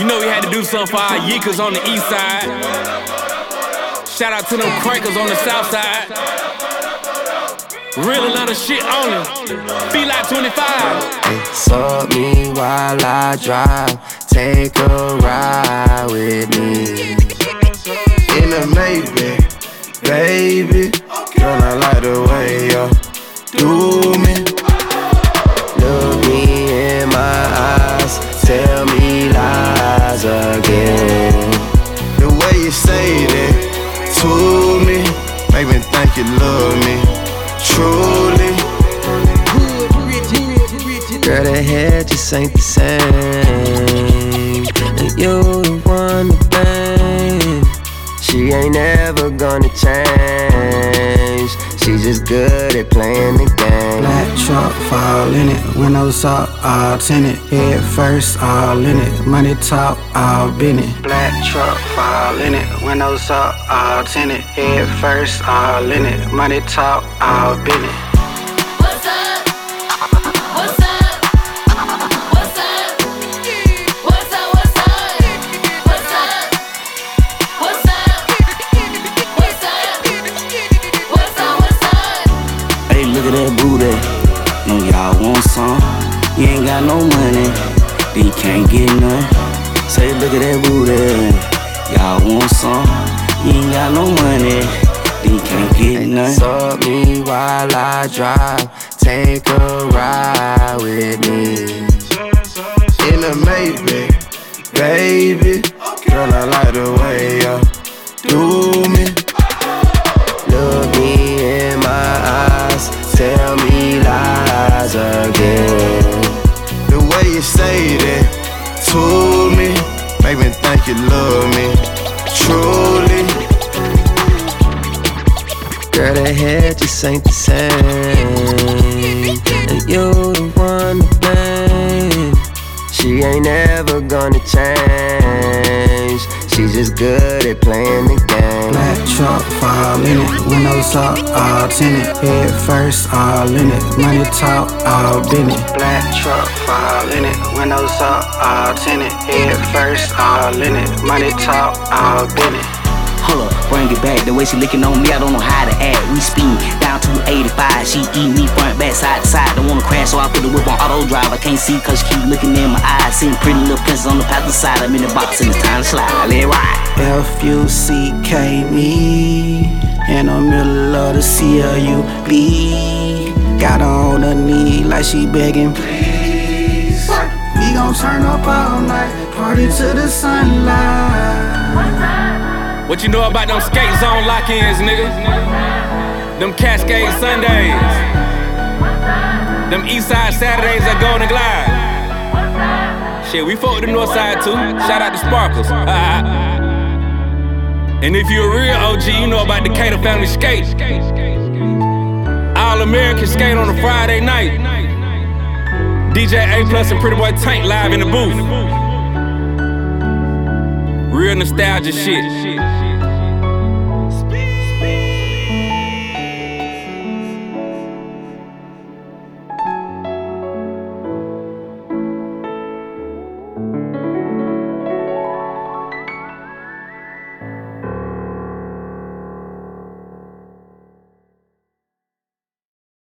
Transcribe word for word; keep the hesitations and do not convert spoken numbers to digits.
You know we had to do something for our yeekers on the east side. Shout out to them crankers on the south side. Real Atlanta shit only. Feel like twenty-five. Suck me while I drive. Take a ride with me. In the Maybach, baby. Girl, I like the way you do me. Look me in my eyes. Tell me lies again. The way you say that to me make me think you love me truly. Girl, the head just ain't the same. And you the one to blame. She ain't never gonna change. She just good at playing the game. Black truck, fall in it. Windows up, all tinted. Head first, all in it. Money talk, all been it. Black truck, fall in it. Windows up, all tinted. Head first, all in it. Money talk, all been it. Look at that booty, know y'all want some. You ain't got no money, then you can't get none. Say, look at that booty, y'all want some. You ain't got no money, then you can't get none. Suck me while I drive, take a ride with me. In the Maybach, baby. Girl, I like the way you do me. Look me in my eyes, tell me lies again. The way you say that to me make me think you love me truly. Girl, the head just ain't the same. And you the one to blame. She ain't never gonna change. She just good at playing the game. Black truck, fall in it. Windows up, all tinted. Head first, all in it. Money talk, all been it. Black truck, fall in it. Windows up, all tinted. Head first, all in it. Money talk, all been it. Hold up, bring it back. The way she licking on me, I don't know how to act. We speed down to eighty-five. She eat me front, back, side to side. Don't wanna crash, so I put the whip on auto drive. I can't see cause she keep looking in my eyes. Seeing pretty little princess on the passenger side. I'm in the box and it's time to slide. Let it ride. F U C K me. In the middle of the C L U B. Got her on her knee like she begging, please. We gon' turn up all night. Party to the sunlight. What you know about them skate zone lock-ins, nigga? Them Cascade Sundays. Them Eastside Saturdays that go in the glide. Shit, we fuck with the north side too. Shout out to Sparkles. And if you a real O G, you know about Decatur Family Skate. All American skate on a Friday night. D J A Plus and Pretty Boy Tank live in the booth. Real nostalgia shit.